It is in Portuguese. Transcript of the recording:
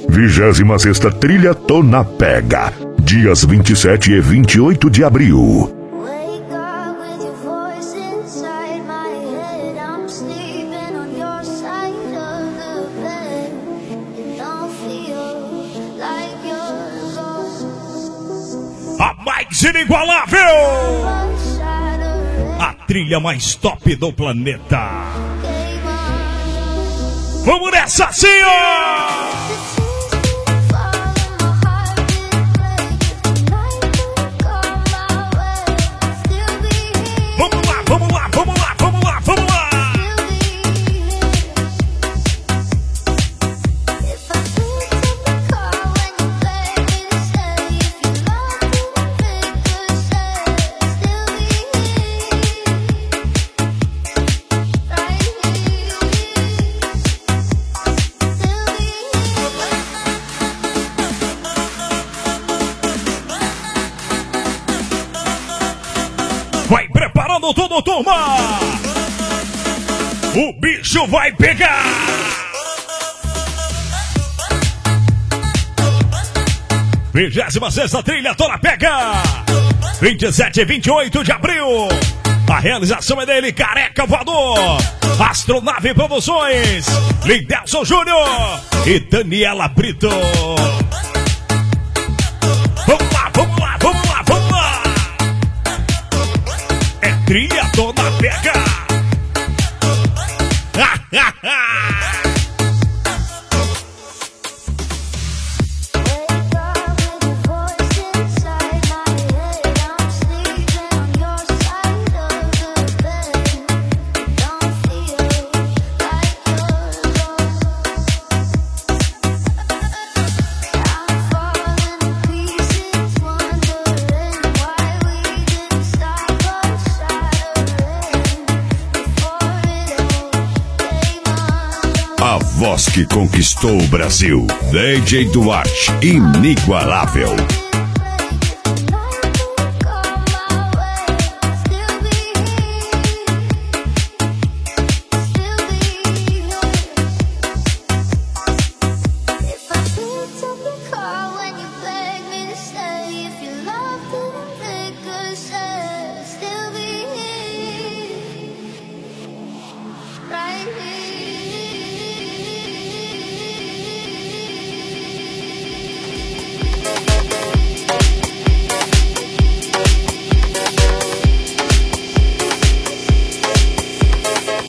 26ª Trilha Tô na Pega, dias 27 e 28 de abril. A mais inigualável, a trilha mais top do planeta. Vamos nessa, sim, ó! Vamos lá, vamos lá, vamos lá, vamos lá, vamos lá! Vai preparando tudo, turma! O bicho vai pegar! Vigésima sexta Trilha Tô na Pega! 27 e 28 de abril! A realização é dele, Careca Voador! Astronave Produções! Lindelson Júnior! E Daniela Brito! Vamos lá, vamos lá, vamos lá, vamos lá! Trilha Tô na Pega. A voz que conquistou o Brasil, DJ Duarte, inigualável.